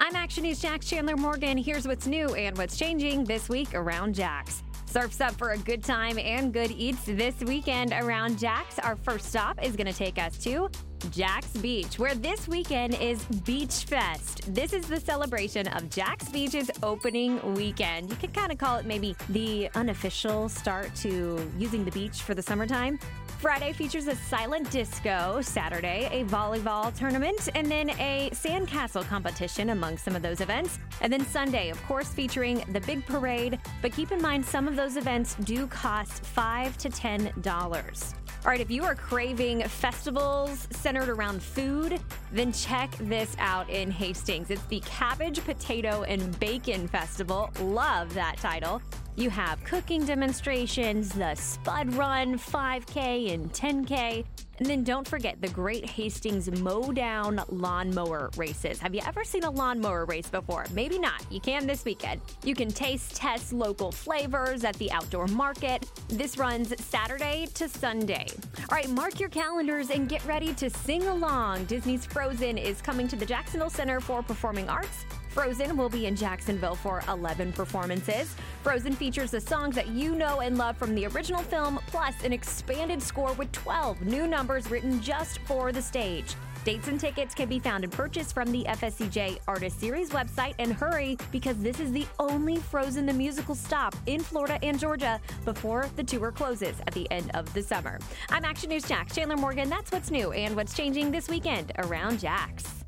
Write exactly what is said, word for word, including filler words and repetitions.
I'm Action News Jax Chandler Morgan. Here's what's new and what's changing this week around Jax. Surf's up for a good time and good eats this weekend around Jax. Our first stop is going to take us to Jax Beach, where this weekend is Beach Fest. This is the celebration of Jax Beach's opening weekend. You could kind of call it maybe the unofficial start to using the beach for the summertime. Friday features a silent disco, Saturday a volleyball tournament, and then a sandcastle competition among some of those events. And then Sunday, of course, featuring the big parade. But keep in mind, some of those events do cost five to ten dollars. All right, if you are craving festivals centered around food, then check this out in Hastings. It's the Cabbage, Potato, and Bacon Festival. Love that title. You have cooking demonstrations, the Spud Run, five K and ten K. And then don't forget the Great Hastings Mow Down Lawnmower Races. Have you ever seen a lawnmower race before? Maybe not. You can this weekend. You can taste test local flavors at the outdoor market. This runs Saturday to Sunday. All right, mark your calendars and get ready to sing along. Disney's Frozen is coming to the Jacksonville Center for Performing Arts. Frozen will be in Jacksonville for eleven performances. Frozen features the songs that you know and love from the original film, plus an expanded score with twelve new numbers written just for the stage. Dates and tickets can be found and purchased from the F S C J Artist Series website. And hurry, because this is the only Frozen the Musical stop in Florida and Georgia before the tour closes at the end of the summer. I'm Action News Jax Chandler Morgan. That's what's new and what's changing this weekend around Jax.